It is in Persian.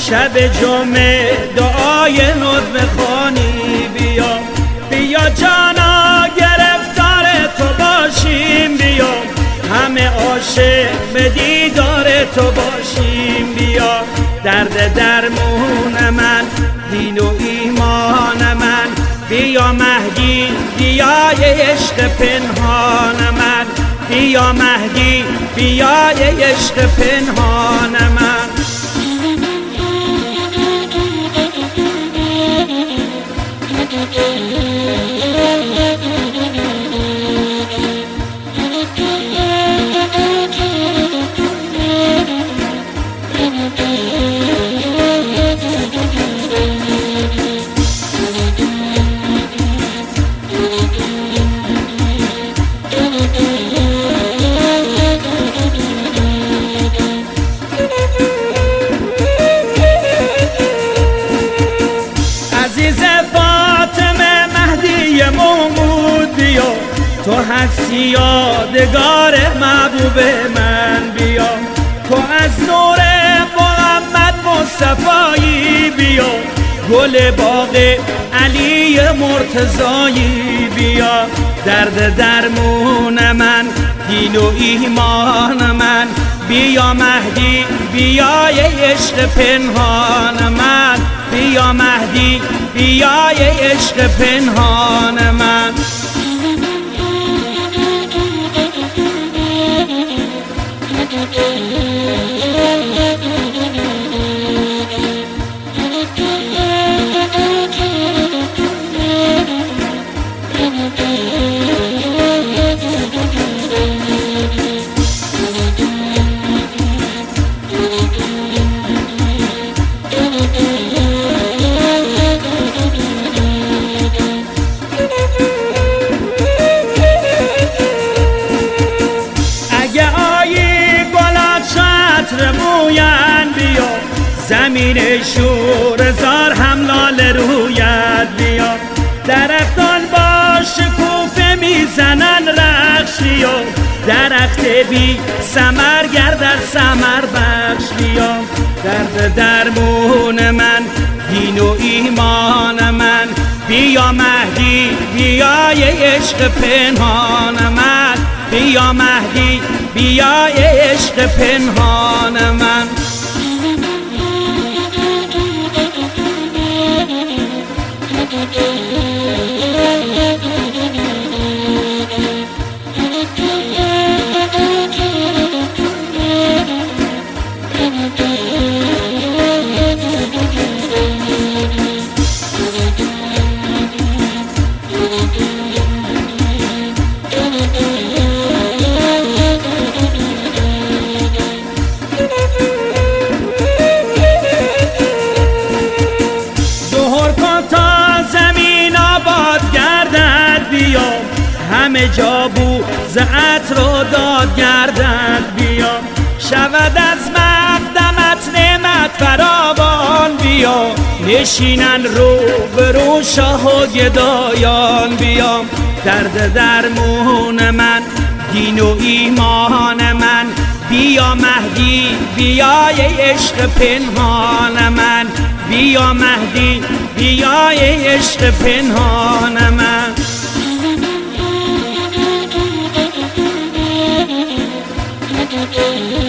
شب جمعه دعای ندب خوانی بیا بیا جانا گرفتار تو باشیم بیا همه عاشق به دیدار تو باشیم بیا درد درمون من دین و ایمان من بیا مهدی بیای عشق پنهان من بیا مهدی بیای عشق پنهان من تو هستی یادگار محبوب من بیا تو از نور محمد مصطفایی بیا گل باغ علی مرتضایی بیا درد درمون من دین و ایمان من بیا مهدی بیای عشق پنهان من بیا مهدی بیای عشق پنهان من زمین شور زار هم لاله رویت بیا درختان با شکوفه میزنن رقص بیا درخت بی ثمر گردد ثمر بخش بیا درد درمون من دین و ایمان من بیا مهدی بیای عشق پنهان من بیا مهدی بیای عشق پنهان من همه جا بوز عطر و داد گردد بیا شود از مقدمت نعمت فراوان بیا نشینن رو به رو شاه و گدایان بیا درد درمون من دین و ایمان من بیا مهدی بیای عشق پنهان من بیا مهدی بیای عشق پنهان من Thank you.